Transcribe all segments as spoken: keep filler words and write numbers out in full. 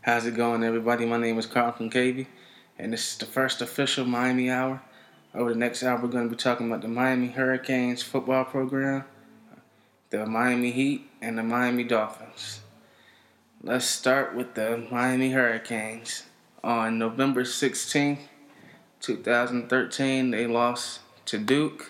How's it going, everybody? My name is Carl Concavy, and this is the first official Miami Hour. Over the next hour, we're going to be talking about the Miami Hurricanes football program, the Miami Heat, and the Miami Dolphins. Let's start with the Miami Hurricanes. On November sixteenth, twenty thirteen, they lost to Duke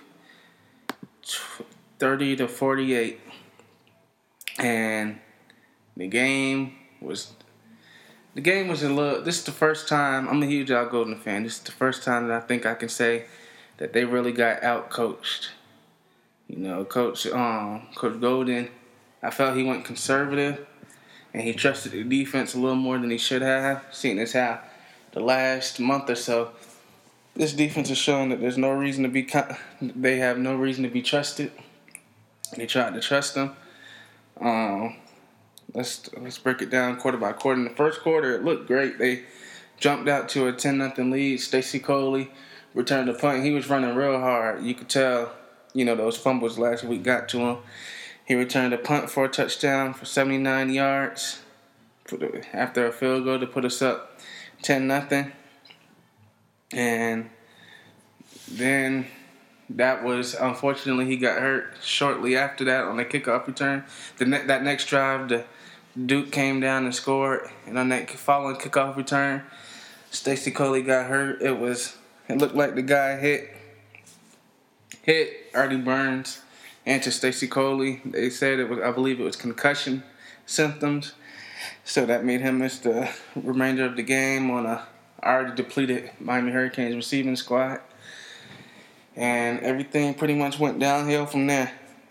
thirty to forty-eight, and the game was The game was a little. This is the first time. I'm a huge Al Golden fan. This is the first time that I think I can say that they really got out coached. You know, Coach um, Coach Golden, I felt he went conservative and he trusted the defense a little more than he should have. Seeing as how the last month or so, this defense is showing that there's no reason to be. They have no reason to be trusted. They tried to trust them. Um, Let's let's break it down quarter by quarter. In the first quarter, it looked great. They jumped out to a ten nothing lead. Stacy Coley returned the punt. He was running real hard. You could tell, you know, those fumbles last week got to him. He returned a punt for a touchdown for seventy-nine yards after a field goal to put us up ten nothing. And then that was, unfortunately, he got hurt shortly after that on the kickoff return. The ne- that next drive, the Duke came down and scored, and on that following kickoff return, Stacy Coley got hurt. It was it looked like the guy hit hit Artie Burns and to Stacy Coley. They said it was, I believe it was concussion symptoms, so that made him miss the remainder of the game on a already depleted Miami Hurricanes receiving squad, and everything pretty much went downhill from there.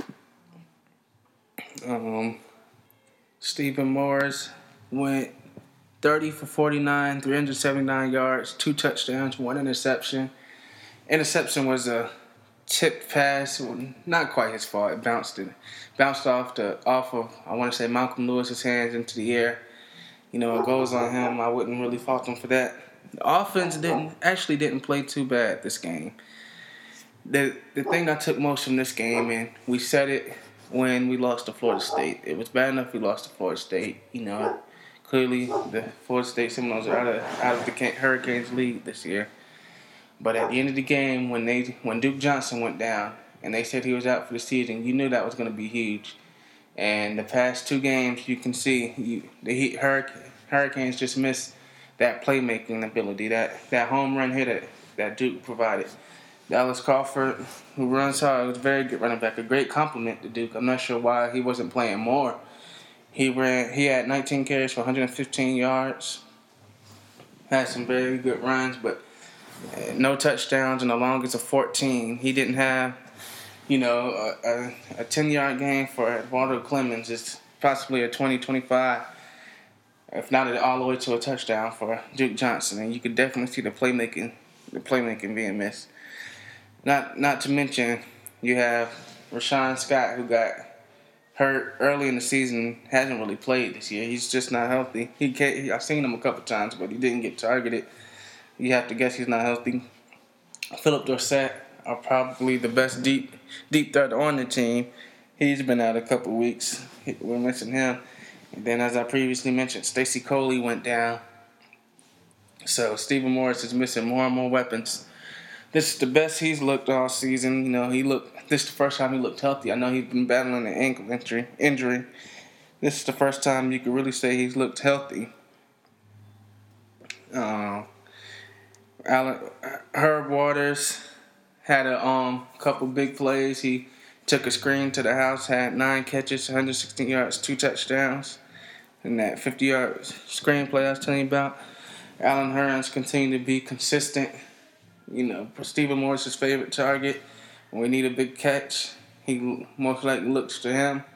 Um. Stephen Morris went thirty for forty-nine, three hundred seventy-nine yards, two touchdowns, one interception. Interception was a tipped pass, not quite his fault. It bounced it, bounced off the off of I want to say Malcolm Lewis's hands into the air. You know, it goes on him. I wouldn't really fault him for that. The offense didn't actually didn't play too bad this game. The the thing I took most from this game, and we said it when we lost to Florida State. It was bad enough we lost to Florida State. You know, clearly the Florida State Seminoles are out of out of the Hurricanes league this year. But at the end of the game, when they when Duke Johnson went down and they said he was out for the season, you knew that was going to be huge. And the past two games, you can see you, the Heat, Hurricane, Hurricanes just missed that playmaking ability, that that home run hitter that Duke provided. Dallas Crawford, who runs hard, was a very good running back, a great compliment to Duke. I'm not sure why he wasn't playing more. He ran. He had nineteen carries for one hundred fifteen yards. Had some very good runs, but no touchdowns and the longest of fourteen. He didn't have, you know, a, a ten-yard game for Eduardo Clemens. It's possibly a twenty, twenty-five, if not all the way to a touchdown for Duke Johnson. And you could definitely see the playmaking, the playmaking being missed. Not not to mention, you have Rashawn Scott, who got hurt early in the season, hasn't really played this year. He's just not healthy. He can't, I've seen him a couple times, but he didn't get targeted. You have to guess he's not healthy. Philip Dorsett are probably the best deep deep threat on the team. He's been out a couple weeks. We're missing him. And then, as I previously mentioned, Stacy Coley went down. So Stephen Morris is missing more and more weapons. This is the best he's looked all season. You know, he looked. This is the first time he looked healthy. I know he's been battling an ankle injury. Injury. This is the first time you could really say he's looked healthy. Uh, Alan, Herb Waters had a um couple big plays. He took a screen to the house, had nine catches, one hundred sixteen yards, two touchdowns, and that fifty-yard screen play I was telling you about. Alan Hearns continued to be consistent. You know, Stephen Morris's favorite target. When we need a big catch, he most likely looks to him.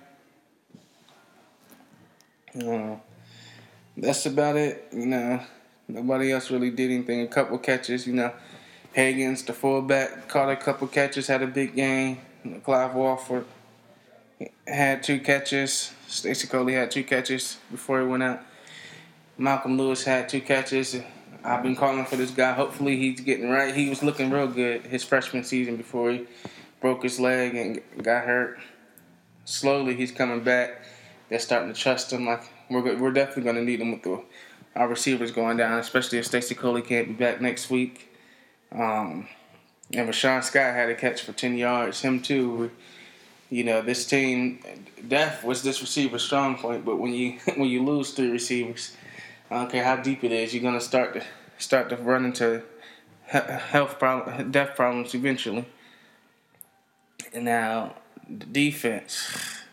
Uh, that's about it. You know, nobody else really did anything. A couple catches, you know. Higgins, the fullback, caught a couple catches, had a big game. You know, Clive Walford had two catches. Stacy Coley had two catches before he went out. Malcolm Lewis had two catches. I've been calling for this guy. Hopefully he's getting right. He was looking real good his freshman season before he broke his leg and got hurt. Slowly he's coming back. They're starting to trust him. Like we're we're definitely going to need him with the our receivers going down, especially if Stacy Coley can't be back next week. Um, and Rashawn Scott had a catch for ten yards. Him too. You know, this team, depth was this receiver's strong point, but when you when you lose three receivers, I don't care how deep it is, you're gonna start to start to run into health problem, depth problems eventually. And now the defense.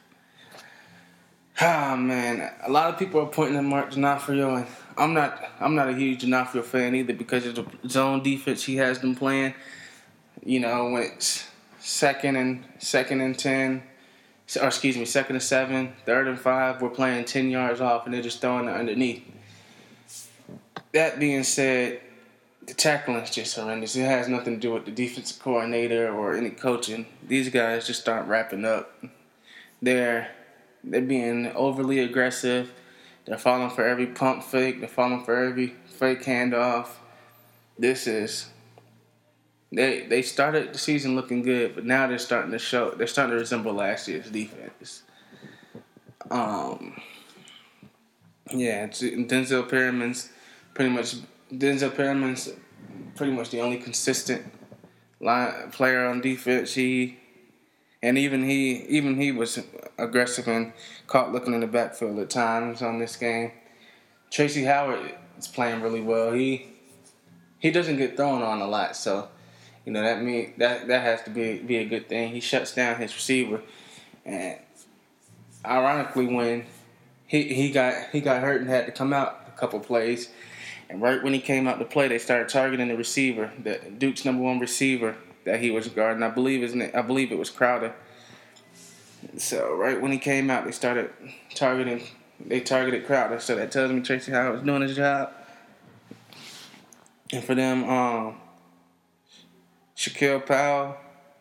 Ah man, a lot of people are pointing at Mark D'Onofrio, and I'm not. I'm not a huge D'Onofrio fan either because of the zone defense he has them playing. You know, when it's second and second and ten, or excuse me, second and seven, third and five, we're playing ten yards off, and they're just throwing it underneath. That being said, the tackling is just horrendous. It has nothing to do with the defensive coordinator or any coaching. These guys just aren't wrapping up. They're they're being overly aggressive. They're falling for every pump fake. They're falling for every fake handoff. This is they they started the season looking good, but now they're starting to show. They're starting to resemble last year's defense. Um, yeah, it's, Denzel Perriman's pretty much Denzel Perriman's pretty much the only consistent line player on defense. He and even he even he was aggressive and caught looking in the backfield at times on this game. Tracy Howard is playing really well. He he doesn't get thrown on a lot, so you know that mean that that has to be be a good thing. He shuts down his receiver, and ironically, when he he got he got hurt and had to come out a couple plays, and right when he came out to play, they started targeting the receiver, the Duke's number one receiver that he was guarding. I believe his name, I believe it was Crowder. So right when he came out, they started targeting. They targeted Crowder. So that tells me Tracy Howard was doing his job. And for them, um, Shaquille Powell,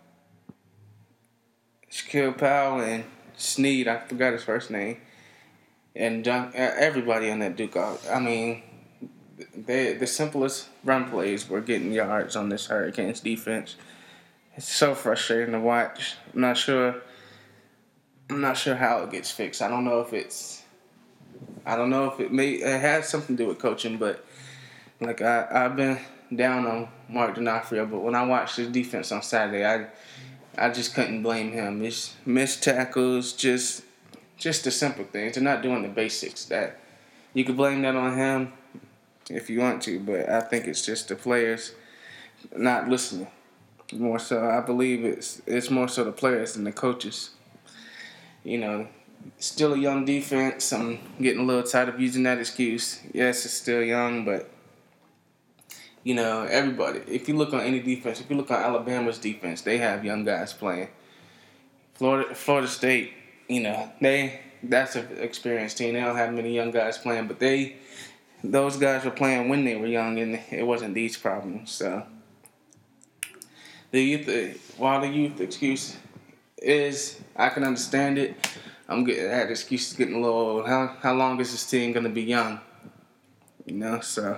Shaquille Powell and Sneed, I forgot his first name, and John, everybody on that Duke. I mean, they the simplest run plays were getting yards on this Hurricanes defense. It's so frustrating to watch. I'm not sure. I'm not sure how it gets fixed. I don't know if it's. I don't know if it may. It has something to do with coaching, but like I, I've been down on Mark D'Onofrio, but when I watched his defense on Saturday, I, I just couldn't blame him. It's missed tackles, just, just the simple things. They're not doing the basics. That you could blame that on him if you want to, but I think it's just the players not listening. More so, I believe it's it's more so the players than the coaches. You know, still a young defense. I'm getting a little tired of using that excuse. Yes, it's still young, but you know, everybody. If you look on any defense, if you look on Alabama's defense, they have young guys playing. Florida, Florida State, you know, they that's an experienced team. They don't have many young guys playing, but they those guys were playing when they were young, and it wasn't these problems. So. The youth, while the youth excuse is, I can understand it. I'm getting that excuse is getting a little old. How how long is this team gonna be young? You know, so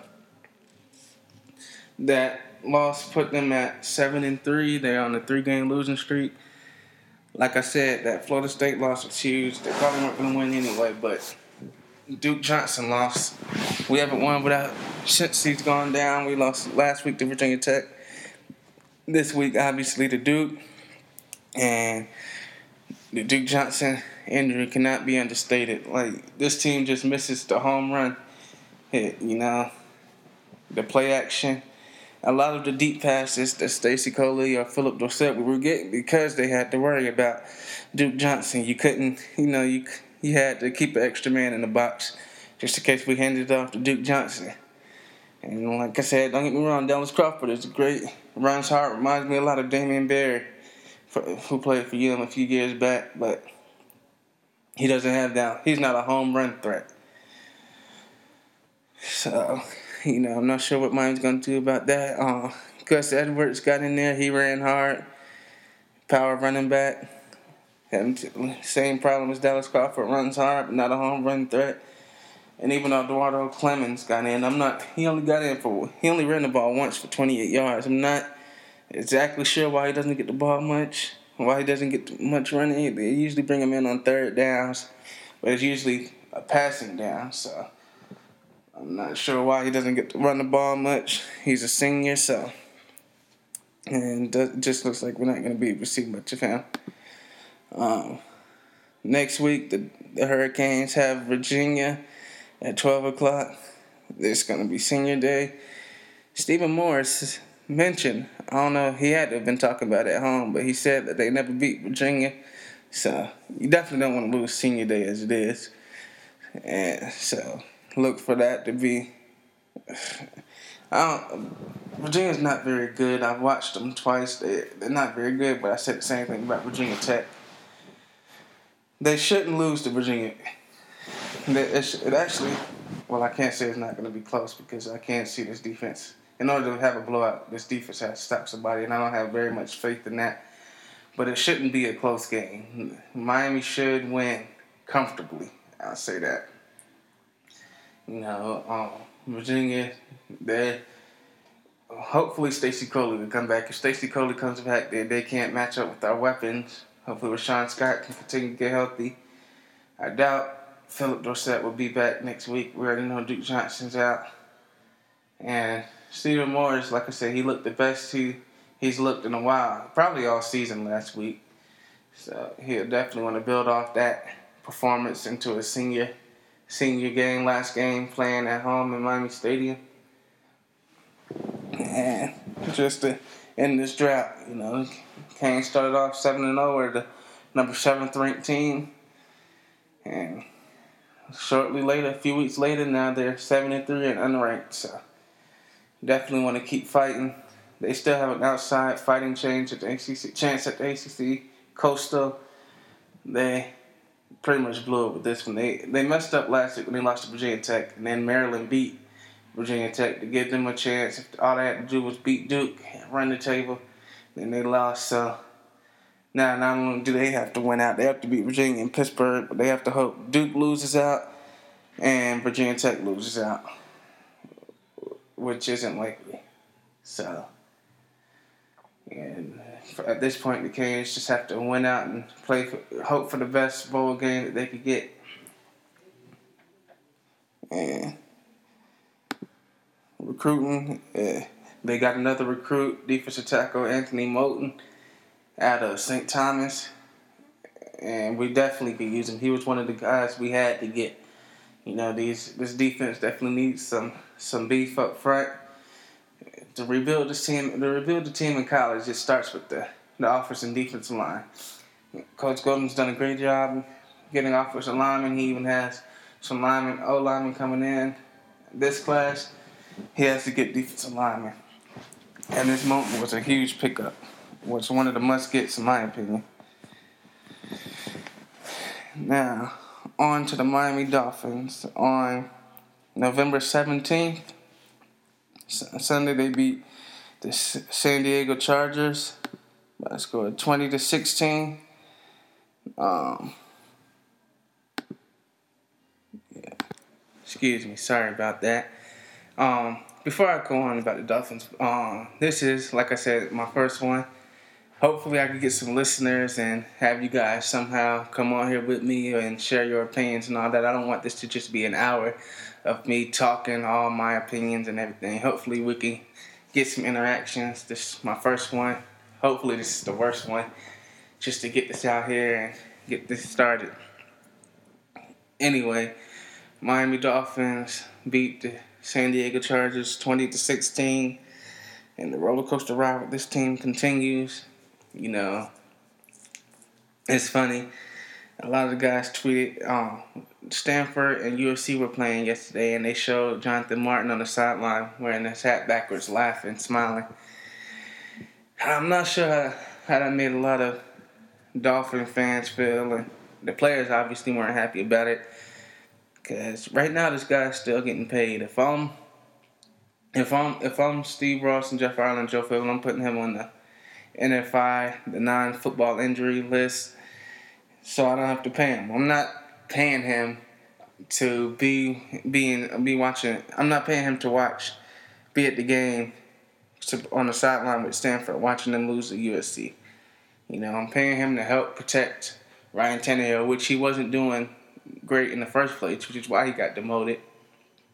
that loss put them at seven and three. They're on a three game losing streak. Like I said, that Florida State loss was huge. They probably weren't gonna win anyway, but Duke Johnson lost. We haven't won without since he's gone down. We lost last week to Virginia Tech. This week, obviously, the Duke, and the Duke Johnson injury cannot be understated. Like, this team just misses the home run hit, you know, the play action. A lot of the deep passes that Stacy Coley or Philip Dorsett were getting because they had to worry about Duke Johnson. You couldn't, you know, you you had to keep an extra man in the box just in case we handed it off to Duke Johnson. And like I said, don't get me wrong, Dallas Crawford is great. Runs hard, reminds me a lot of Damian Barry, for, who played for U M a few years back, but he doesn't have that. He's not a home run threat. So, you know, I'm not sure what Miami's going to do about that. Uh, Gus Edwards got in there. He ran hard. Power running back. Same problem as Dallas Crawford. Runs hard, but not a home run threat. And even Eduardo Clemens got in. I'm not. He only got in for. He only ran the ball once for twenty-eight yards. I'm not exactly sure why he doesn't get the ball much. Why he doesn't get much running. They usually bring him in on third downs, but it's usually a passing down. So I'm not sure why he doesn't get to run the ball much. He's a senior, so. And it just looks like we're not going to be able to see much of him. Um, next week, the, the Hurricanes have Virginia at twelve o'clock. It's going to be senior day. Stephen Morris mentioned, I don't know, he had to have been talking about it at home, but he said that they never beat Virginia. So you definitely don't want to lose senior day as it is. And so look for that to be. I don't, Virginia's not very good. I've watched them twice. They, they're not very good, but I said the same thing about Virginia Tech. They shouldn't lose to Virginia. It, it actually, well, I can't say it's not going to be close because I can't see this defense. In order to have a blowout, this defense has to stop somebody, and I don't have very much faith in that. But it shouldn't be a close game. Miami should win comfortably. I'll say that. You know, um, Virginia, they hopefully Stacey Coley will come back. If Stacey Coley comes back, they they can't match up with our weapons. Hopefully, Rashawn Scott can continue to get healthy. I doubt Philip Dorsett will be back next week. We already know Duke Johnson's out. And Stephen Morris, like I said, he looked the best he he's looked in a while, probably all season last week. So he'll definitely want to build off that performance into a senior senior game, last game, playing at home in Miami Stadium. And just to end this drought, you know, Canes started off seven and oh, we're the number seventh ranked team. And shortly later, a few weeks later, now they're seven and three and unranked. So definitely want to keep fighting. They still have an outside fighting chance at the A C C. Chance at the A C C. Coastal, they pretty much blew it with this one. They they messed up last week when they lost to Virginia Tech, and then Maryland beat Virginia Tech to give them a chance. If all they had to do was beat Duke, run the table, then they lost. So now not only do they have to win out, they have to beat Virginia and Pittsburgh, but they have to hope Duke loses out and Virginia Tech loses out, which isn't likely. So, and at this point, the Canes just have to win out and play, for, hope for the best bowl game that they could get. And recruiting, uh, they got another recruit, defensive tackle Anthony Moulton, out of Saint Thomas, and we definitely could use him. He was one of the guys we had to get. You know, these this defense definitely needs some some beef up front. To rebuild this team, to rebuild the team in college, it starts with the, the offensive and defensive line. Coach Golden's done a great job getting offensive linemen. He even has some linemen, O linemen coming in this class. He has to get defensive linemen. And this moment was a huge pickup. Was one of the must-gets in my opinion. Now, on to the Miami Dolphins. On November seventeenth, Sunday, they beat the San Diego Chargers by a score of twenty to sixteen. Um, yeah. Excuse me, sorry about that. Um, before I go on about the Dolphins, um, this is, like I said, my first one. Hopefully I can get some listeners and have you guys somehow come on here with me and share your opinions and all that. I don't want this to just be an hour of me talking all my opinions and everything. Hopefully we can get some interactions. This is my first one. Hopefully this is the worst one, just to get this out here and get this started. Anyway, Miami Dolphins beat the San Diego Chargers twenty to sixteen, and the roller coaster ride with this team continues. You know, it's funny. A lot of the guys tweeted, um, Stanford and U S C were playing yesterday, and they showed Jonathan Martin on the sideline wearing his hat backwards, laughing, smiling. I'm not sure how, how that made a lot of Dolphin fans feel, and the players obviously weren't happy about it. Because right now, this guy's still getting paid. If I'm, if I'm, if I'm Steve Ross and Jeff Ireland, Joe Phil, I'm putting him on the N F I, the non-football injury list, so I don't have to pay him. I'm not paying him to be being be watching. I'm not paying him to watch, be at the game, to, on the sideline with Stanford, watching them lose to U S C. You know, I'm paying him to help protect Ryan Tannehill, which he wasn't doing great in the first place, which is why he got demoted.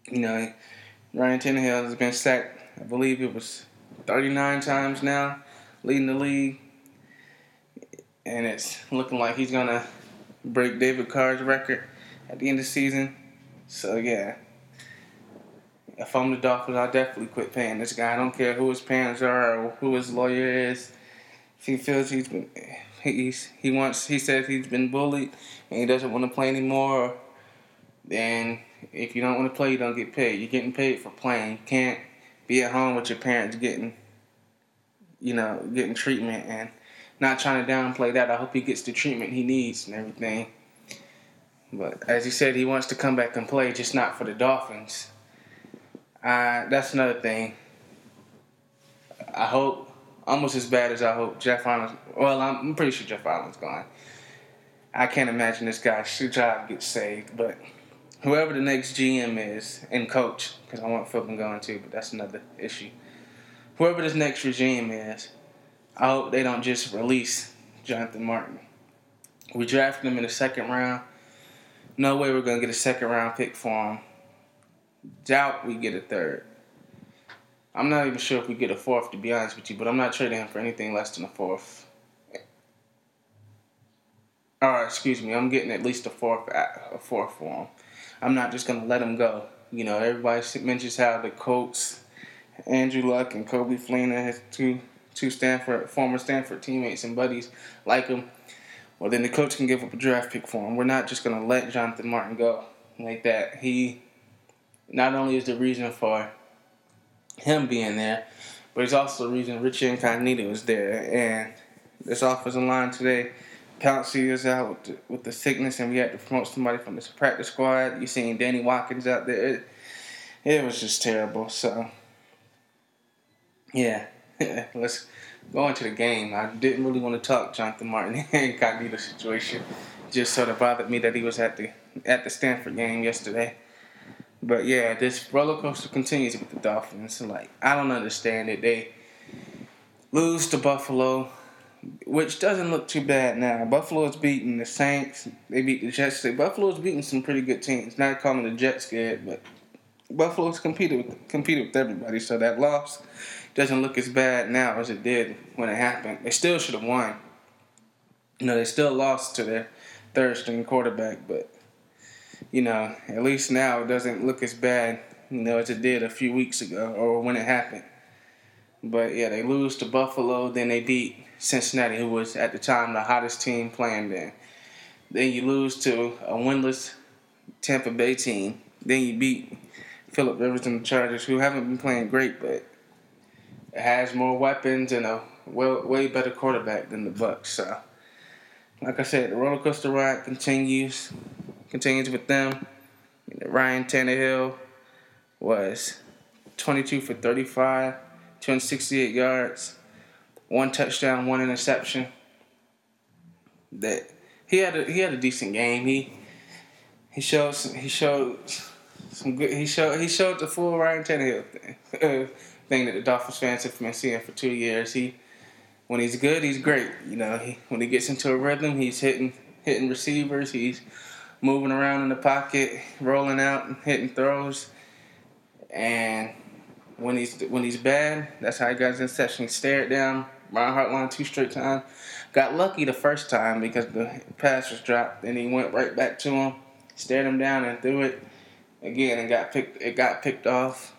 You know, Ryan Tannehill has been sacked, I believe it was thirty-nine times now, leading the league. And it's looking like he's going to break David Carr's record at the end of the season. So, yeah. If I'm the Dolphins, I'll definitely quit paying this guy. I don't care who his parents are or who his lawyer is. If he feels he's been, he's, he wants, he says he's been bullied and he doesn't want to play anymore, then if you don't want to play, you don't get paid. You're getting paid for playing. You can't be at home with your parents getting, you know, getting treatment and not trying to downplay that. I hope he gets the treatment he needs and everything. But as he said, he wants to come back and play, just not for the Dolphins. Uh, that's another thing. I hope, almost as bad as I hope Jeff Allen. Well, I'm pretty sure Jeff Allen's gone. I can't imagine this guy's job gets saved. But whoever the next G M is and coach, because I want Philbin going too, but that's another issue. Whoever this next regime is, I hope they don't just release Jonathan Martin. We drafted him in the second round. No way we're going to get a second round pick for him. Doubt we get a third. I'm not even sure if we get a fourth, to be honest with you, but I'm not trading him for anything less than a fourth. Or, excuse me, I'm getting at least a fourth, a fourth for him. I'm not just going to let him go. You know, everybody mentions how the Colts, Andrew Luck and Coby Fleener, his two two Stanford former Stanford teammates and buddies, like him. Well, then the coach can give up a draft pick for him. We're not just going to let Jonathan Martin go like that. He not only is the reason for him being there, but he's also the reason Richie Incognito is there. And this offensive line today, Pouncey is out with the, with the sickness, and we had to promote somebody from this practice squad. You seen Danny Watkins out there. It, it was just terrible. So, yeah, let's go into the game. I didn't really want to talk Jonathan Martin Incognito situation. Just sort of bothered me that he was at the at the Stanford game yesterday. But yeah, this roller coaster continues with the Dolphins. Like, I don't understand it. They lose to Buffalo, which doesn't look too bad now. Buffalo's beating the Saints. They beat the Jets. Buffalo's beating some pretty good teams. Not calling the Jets good, but Buffalo's competed with competed with everybody. So that loss doesn't look as bad now as it did when it happened. They still should have won. You know, they still lost to their third string quarterback, but you know, at least now it doesn't look as bad, you know, as it did a few weeks ago or when it happened. But, yeah, they lose to Buffalo. Then they beat Cincinnati, who was at the time the hottest team playing then. Then you lose to a winless Tampa Bay team. Then you beat Phillip Rivers and the Chargers, who haven't been playing great, but it has more weapons and a well, way better quarterback than the Bucs. So, like I said, the roller coaster ride continues. Continues with them. Ryan Tannehill was twenty-two for thirty-five, two hundred sixty-eight yards, one touchdown, one interception. That he had a he had a decent game. He he showed some, he showed some good. He showed he showed the full Ryan Tannehill thing, thing that the Dolphins fans have been seeing for two years. He when he's good, he's great. You know, he, when he gets into a rhythm, he's hitting hitting receivers. He's moving around in the pocket, rolling out, and hitting throws. And when he's when he's bad, that's how he got his interception. He stared down Brian Hartline two straight times. Got lucky the first time because the pass was dropped, and he went right back to him, stared him down, and threw it again, and got picked. It got picked off.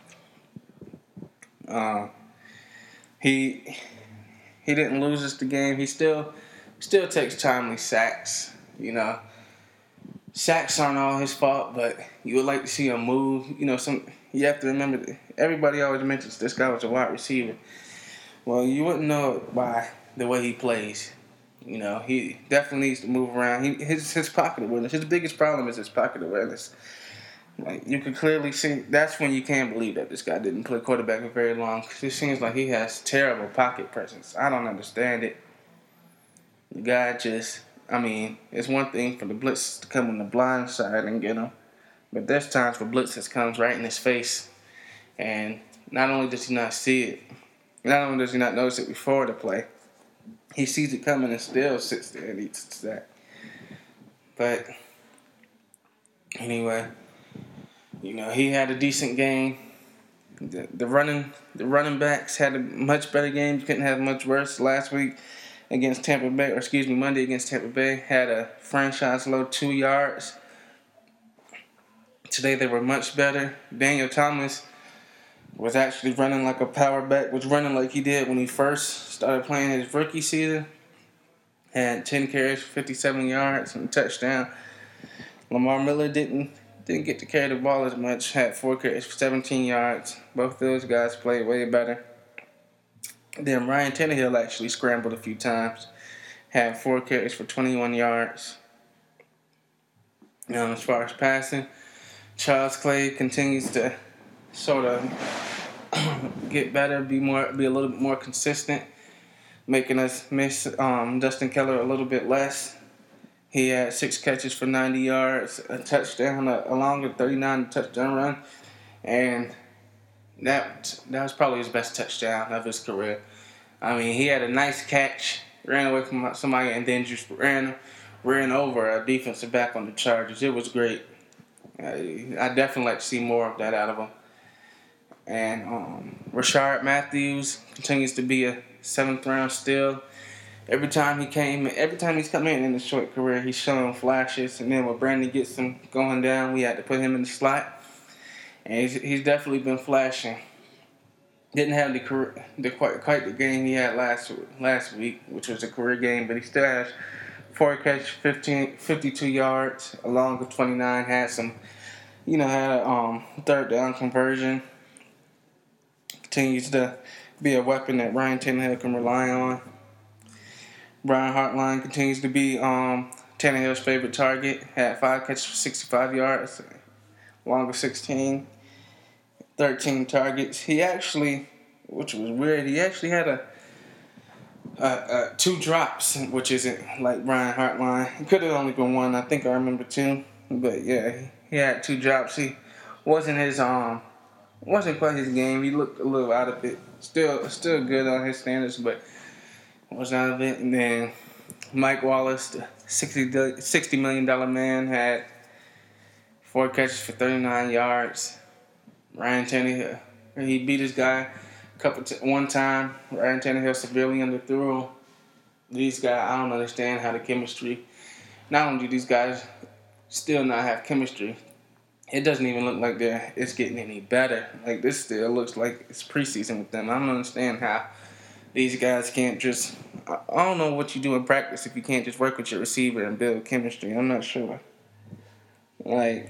Um, he he didn't lose us the game. He still still takes timely sacks. You know. Sacks aren't all his fault, but you would like to see him move. You know, some you have to remember that everybody always mentions this guy was a wide receiver. Well, you wouldn't know it by the way he plays. You know, he definitely needs to move around. He, his his pocket awareness. His biggest problem is his pocket awareness. Like, you can clearly see, that's when you can't believe that this guy didn't play quarterback for very long. Because it seems like he has terrible pocket presence. I don't understand it. The guy just... I mean, it's one thing for the blitz to come on the blind side and get him, but there's times for blitzes comes right in his face, and not only does he not see it, not only does he not notice it before the play, he sees it coming and still sits there and eats that. But anyway, You know, he had a decent game. The, the running the running backs had a much better game. You couldn't have much worse. Last week against Tampa Bay, or excuse me, Monday against Tampa Bay, had a franchise low two yards. Today they were much better. Daniel Thomas was actually running like a power back, was running like he did when he first started playing his rookie season. Had ten carries, fifty-seven yards, and a touchdown. Lamar Miller didn't didn't get to carry the ball as much. Had four carries for seventeen yards. Both those guys played way better. Then Ryan Tannehill actually scrambled a few times. Had four carries for twenty-one yards. Um, as far as passing, Charles Clay continues to sort of get better, be more, be a little bit more consistent, making us miss um, Dustin Keller a little bit less. He had six catches for ninety yards, a touchdown, a, along with thirty-nine touchdown run, and that that was probably his best touchdown of his career. I mean, he had a nice catch, ran away from somebody, and then just ran ran over a defensive back on the Chargers. It was great. I, I definitely like to see more of that out of him. And um, Rashard Matthews continues to be a seventh round steal. Every time he came, every time he's come in in his short career, he's showing flashes. And then when Brandon gets him going down, we had to put him in the slot. And he's, he's definitely been flashing. Didn't have the career, the quite quite the game he had last last week, which was a career game, but he still has four catches, fifteen, fifty-two yards, along with twenty-nine. Had some, you know, had a um, third down conversion. Continues to be a weapon that Ryan Tannehill can rely on. Brian Hartline continues to be um, Tannehill's favorite target. Had five catches for sixty-five yards, along with sixteen, thirteen targets. He actually, which was weird, he actually had a, a, a two drops, which isn't like Brian Hartline. It could have only been one. I think I remember two, but yeah, he had two drops. He wasn't his um, wasn't quite his game. He looked a little out of it. Still, still good on his standards, but was out of it. And then Mike Wallace, the sixty million dollars man, had four catches for thirty-nine yards. Ryan Tannehill, he beat his guy a couple t- one time. Ryan Tannehill severely underthrew. These guys, I don't understand how the chemistry. Not only do these guys still not have chemistry, it doesn't even look like they're it's getting any better. Like, this still looks like it's preseason with them. I don't understand how these guys can't just, I don't know what you do in practice if you can't just work with your receiver and build chemistry. I'm not sure. Like,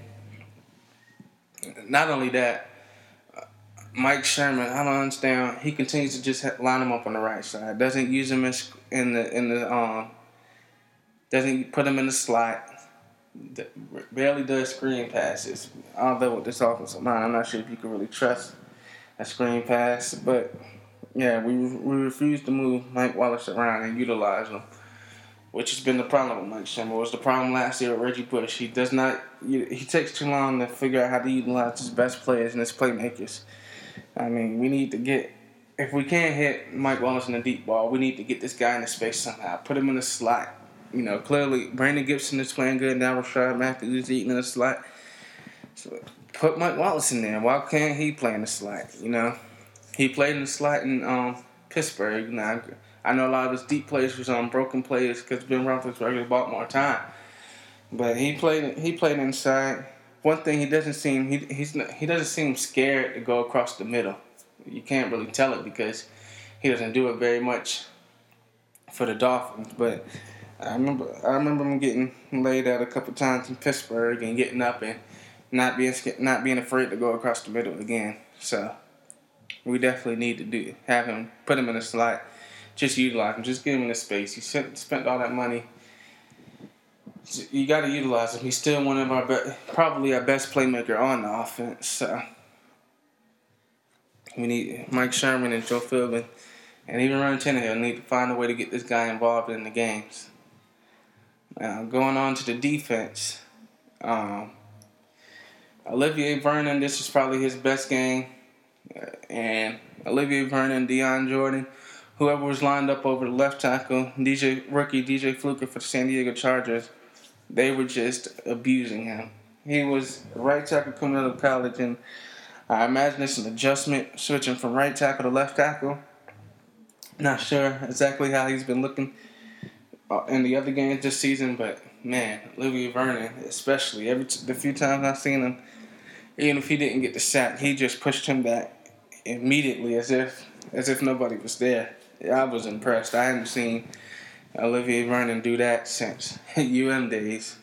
not only that, Mike Sherman, I don't understand. He continues to just line him up on the right side. Doesn't use him in the in the um. Doesn't put him in the slot. Barely does screen passes. Although with this offensive line, I'm not sure if you can really trust a screen pass, but. Yeah, we we refuse to move Mike Wallace around and utilize him, which has been the problem with Mike Sherman. It was the problem last year with Reggie Bush. He does not. He takes too long to figure out how to utilize his best players and his playmakers. I mean, we need to get. If we can't hit Mike Wallace in the deep ball, we need to get this guy in the space somehow. Put him in the slot. You know, clearly Brandon Gibson is playing good now. Rashard Matthews is eating in the slot. So put Mike Wallace in there. Why can't he play in the slot? You know. He played in the slot in um, Pittsburgh. Now, I know a lot of his deep plays was on broken plays because Ben Roethlisberger bought more time. But he played he played inside. One thing he doesn't seem he he's not, he doesn't seem scared to go across the middle. You can't really tell it because he doesn't do it very much for the Dolphins. But I remember I remember him getting laid out a couple times in Pittsburgh and getting up and not being not being afraid to go across the middle again. So. We definitely need to do have him, put him in a slot, just utilize him, just give him the space. He spent, spent all that money. You got to utilize him. He's still one of our be- probably our best playmaker on the offense. So we need Mike Sherman and Joe Philbin, and even Ryan Tannehill need to find a way to get this guy involved in the games. Now going on to the defense, um, Olivier Vernon. This is probably his best game. And Olivier Vernon, Deion Jordan, whoever was lined up over the left tackle, D J rookie D J Fluker for the San Diego Chargers, they were just abusing him. He was a right tackle coming out of college, and I imagine it's an adjustment switching from right tackle to left tackle. Not sure exactly how he's been looking in the other games this season, but man, Olivier Vernon, especially every t- the few times I've seen him, even if he didn't get the sack, he just pushed him back immediately as if as if nobody was there. I was impressed. I hadn't seen Olivier Vernon do that since U M days.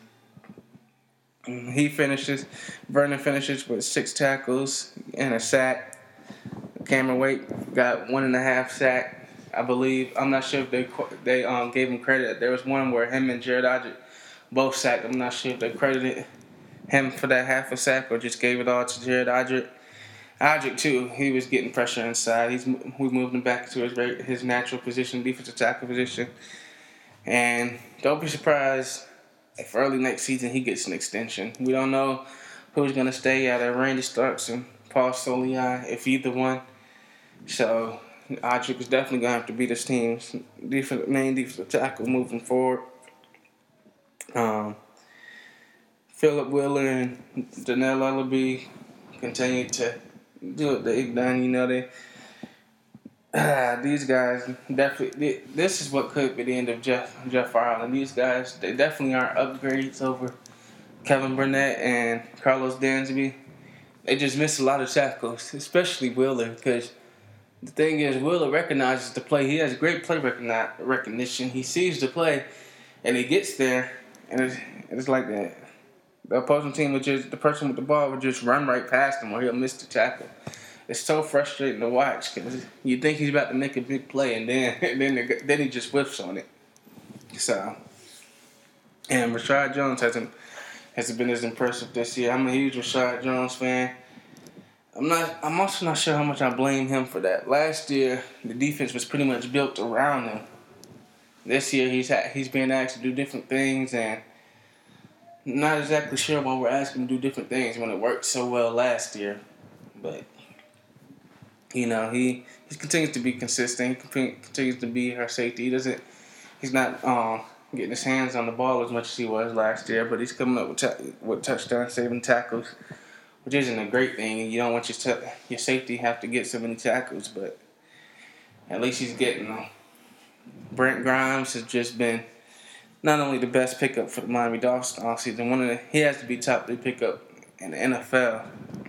He finishes, Vernon finishes with six tackles and a sack. Cameron Wake got one and a half sack, I believe. I'm not sure if they they um gave him credit. There was one where him and Jared Odrick both sacked. I'm not sure if they credited him for that half a sack or just gave it all to Jared Odrick. Odrick too, he was getting pressure inside. He's we moved him back to his his natural position, defensive tackle position. And don't be surprised if early next season he gets an extension. We don't know who's going to stay out of Randy Starks and Paul Soliai, if either one. So Odrick is definitely going to have to be this team's defensive, main defensive tackle moving forward. Um, Philip Wheeler and Dannell Lullaby continue to do what they've done. You know, they Uh, these guys definitely. This is what could be the end of Jeff Jeff Ireland. These guys, they definitely aren't upgrades over Kevin Burnett and Carlos Dansby. They just miss a lot of tackles, especially Wheeler. Because the thing is, Wheeler recognizes the play. He has great play recogni- recognition. He sees the play, and he gets there, and it's, it's like that. The opposing team would just the person with the ball would just run right past him, or he'll miss the tackle. It's so frustrating to watch because you think he's about to make a big play and then then then he just whiffs on it. So, and Rashad Jones hasn't hasn't been as impressive this year. I'm a huge Rashad Jones fan. I'm not. I'm also not sure how much I blame him for that. Last year, the defense was pretty much built around him. This year, he's ha- he's being asked to do different things, and not exactly sure why we're asking him to do different things when it worked so well last year. But you know, he, he continues to be consistent. He continues to be our safety. He doesn't. He's not um, getting his hands on the ball as much as he was last year, but he's coming up with t- with touchdown saving tackles, which isn't a great thing. You don't want your t- your safety have to get so many tackles, but at least he's getting them. Brent Grimes has just been not only the best pickup for the Miami Dolphins all season. One of the, he has to be top three pickup in the N F L.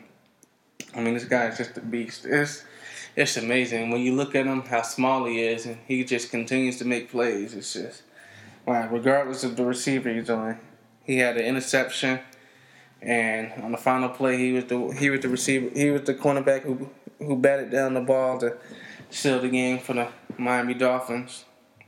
I mean, this guy is just a beast. It's It's amazing when you look at him, how small he is, and he just continues to make plays. It's just, wow, regardless of the receiver he's on. He had an interception, and on the final play, he was the he was the receiver, he was the cornerback who who batted down the ball to seal the game for the Miami Dolphins.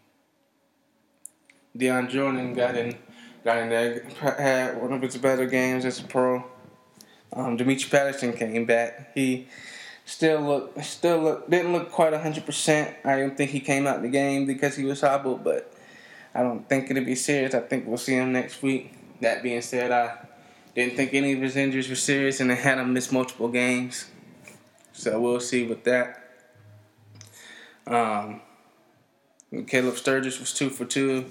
Deion Jordan got in, got in there, had one of his better games as a pro. Um, Demetri Patterson came back. He Still look, still look, didn't look quite one hundred percent. I didn't think he came out in the game because he was hobbled, but I don't think it'll be serious. I think we'll see him next week. That being said, I didn't think any of his injuries were serious, and they had him miss multiple games. So we'll see with that. Um, Caleb Sturgis was two for two.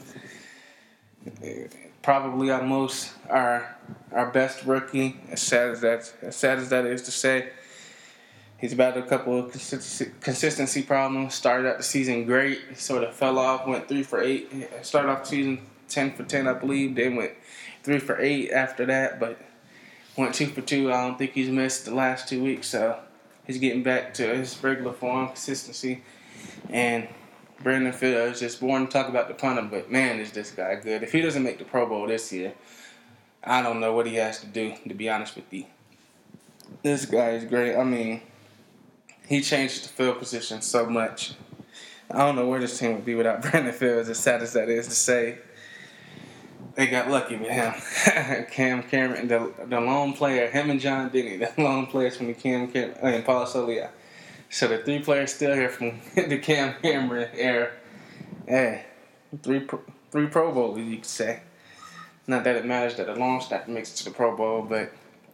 Probably our most, our our best rookie. As sad as that, as sad as that is to say. He's battled a couple of consistency problems. Started out the season great. Sort of fell off. Went three for eight. Started off the season ten for ten, I believe. Then went three for eight after that. But went two for two. I don't think he's missed the last two weeks. So he's getting back to his regular form, consistency. And Brandon Fields just born to talk about the punter. But man, is this guy good. If he doesn't make the Pro Bowl this year, I don't know what he has to do, to be honest with you. This guy is great. I mean, he changed the field position so much. I don't know where this team would be without Brandon Fields, as sad as that is to say. They got lucky with him. Cam Cameron, the, the lone player, him and John Denny, the lone players from the Cam Cameron, uh, and Paul Soliai. So the three players still here from the Cam Cameron era. Hey, three pro, three Pro Bowls, you could say. Not that it matters that the long snapper makes it to the Pro Bowl, but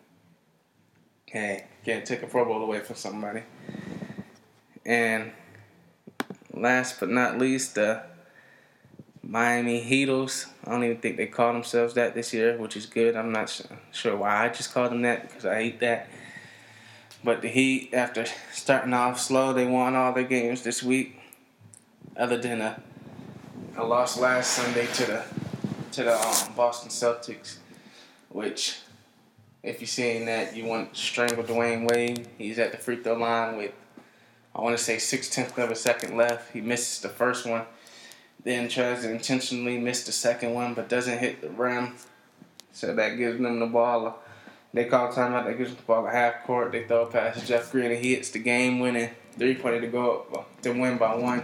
hey, can't take a Pro Bowl away from somebody. And last but not least, the Miami Heatles. I don't even think they call themselves that this year, which is good. I'm not sure why I just called them that because I hate that. But the Heat, after starting off slow, they won all their games this week, other than a, a loss last Sunday to the to the um, Boston Celtics, which, if you're seeing that, you want to strangle Dwayne Wade. He's at the free throw line with, I want to say, six-tenths of a second left. He misses the first one, then tries to intentionally miss the second one, but doesn't hit the rim. So that gives them the ball. They call timeout. That gives them the ball a half court. They throw it past Jeff Green, and he hits the game-winning three-pointer to go up, to win by one.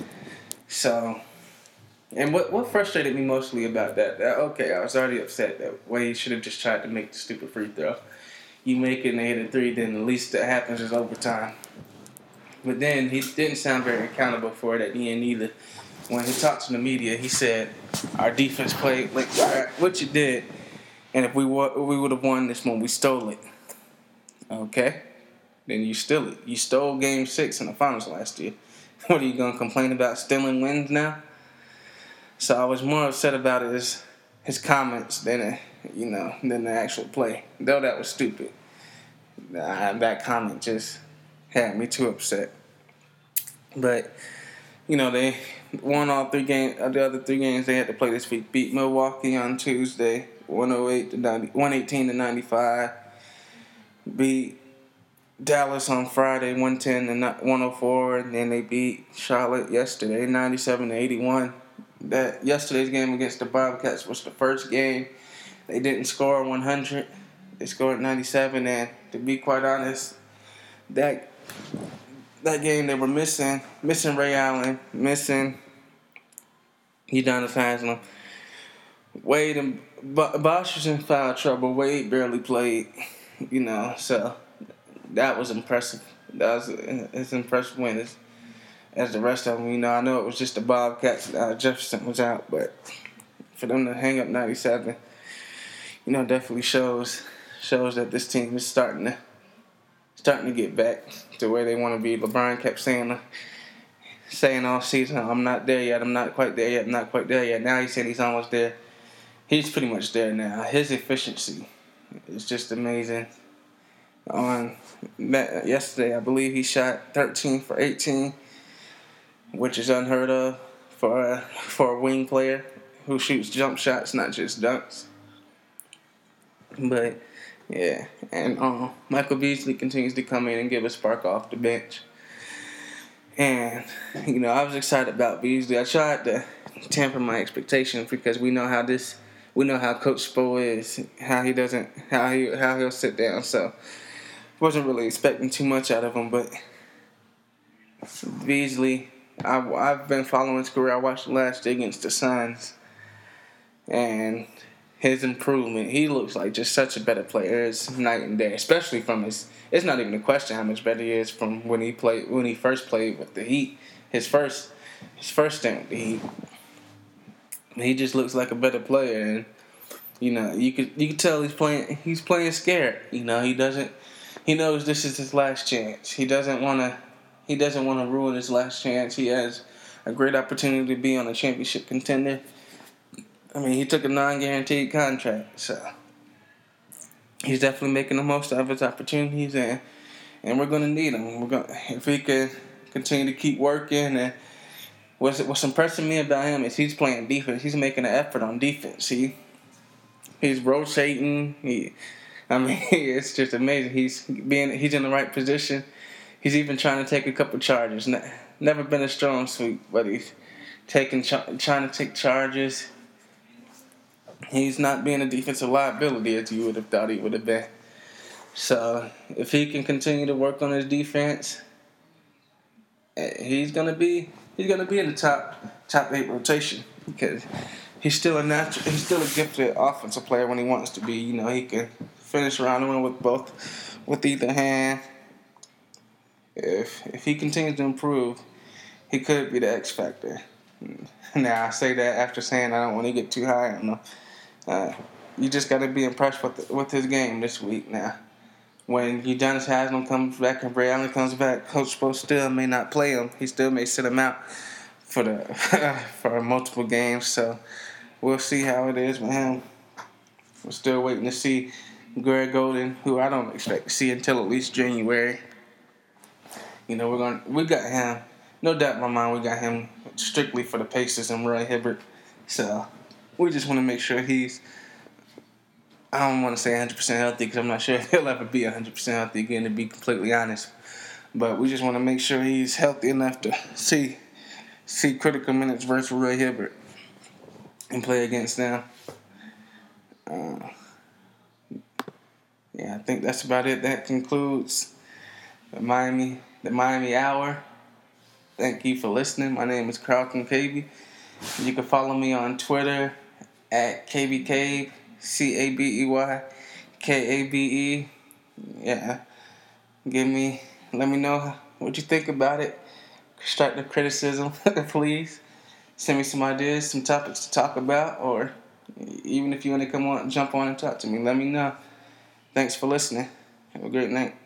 So, and what what frustrated me mostly about that, that okay, I was already upset that Wade should have just tried to make the stupid free throw. You make it and they hit a three, then the least that happens is overtime. But then he didn't sound very accountable for it at the end either. When he talked to the media, he said, our defense played like what you did, and if we were, we would have won this one, we stole it. Okay? Then you steal it. You stole game six in the finals last year. What are you going to complain about stealing wins now? So I was more upset about his, his comments than, you know, than the actual play. Though that was stupid. Uh, that comment just had me too upset. But, you know, they won all three games. The other three games they had to play this week. Beat Milwaukee on Tuesday, one oh eight to ninety, one eighteen to ninety-five. Beat Dallas on Friday, one ten to one oh four, and then they beat Charlotte yesterday, ninety-seven to eighty-one. That yesterday's game against the Bobcats was the first game they didn't score one hundred. They scored ninety-seven, and to be quite honest, that that game they were missing, missing Ray Allen, missing Udonis Haslem. Wade and Bosh was in foul trouble. Wade barely played, you know, so that was impressive. That was as impressive win as, as the rest of them. You know, I know it was just the Bobcats. Uh, Jefferson was out, but for them to hang up ninety-seven, you know, definitely shows shows that this team is starting to starting to get back to where they want to be. LeBron kept saying saying all season, "I'm not there yet. I'm not quite there yet. I'm not quite there yet." Now he's saying he's almost there. He's pretty much there now. His efficiency is just amazing. On yesterday, I believe he shot thirteen for eighteen, which is unheard of for a, for a wing player who shoots jump shots, not just dunks. But yeah, and um, Michael Beasley continues to come in and give a spark off the bench. And you know, I was excited about Beasley. I tried to temper my expectations because we know how this, we know how Coach Spo is, how he doesn't, how he how he'll sit down. So wasn't really expecting too much out of him, but Beasley, I, I've been following his career. I watched the last day against the Suns, and his improvement, he looks like just such a better player. It's night and day, especially from his, it's not even a question how much better he is from when he played, when he first played with the Heat, his first, his first stint with the Heat. He just looks like a better player, and you know, you could, you could tell he's playing, he's playing scared. You know, he doesn't, he knows this is his last chance. He doesn't want to, he doesn't want to ruin his last chance. He has a great opportunity to be on a championship contender. I mean, he took a non-guaranteed contract, so he's definitely making the most of his opportunities, and and we're gonna need him. We're gonna, if he can continue to keep working. And what's what's impressing me about him is he's playing defense. He's making an effort on defense. He he's rotating. He, I mean, it's just amazing. He's being he's in the right position. He's even trying to take a couple charges. Never been a strong suit, but he's taking trying to take charges. He's not being a defensive liability as you would have thought he would have been. So if he can continue to work on his defense, he's gonna be he's gonna be in the top top eight rotation because he's still a natural he's still a gifted offensive player when he wants to be. You know, he can finish around the rim with both with either hand. If if he continues to improve, he could be the X factor. Now I say that after saying I don't want to get too high on him. Uh, you just got to be impressed with the, with his game this week. Now, when Udonis Haslem comes back and Ray Allen comes back, Coach Spo still may not play him. He still may sit him out for the for multiple games. So we'll see how it is with him. We're still waiting to see Greg Golden, who I don't expect to see until at least January. You know, we're going we got him. No doubt in my mind, we got him strictly for the Pacers and Roy Hibbert. So we just want to make sure he's. I don't want to say one hundred percent healthy because I'm not sure if he'll ever be one hundred percent healthy again, to be completely honest. But we just want to make sure he's healthy enough to see see critical minutes versus Roy Hibbert and play against them. Uh, yeah, I think that's about it. That concludes the Miami the Miami Hour. Thank you for listening. My name is Carlton Cavey. You can follow me on Twitter at K B Cave, C A B E Y K A B E. Yeah. Give me, let me know what you think about it. Constructive criticism, please. Send me some ideas, some topics to talk about, or even if you want to come on, jump on and talk to me, let me know. Thanks for listening. Have a great night.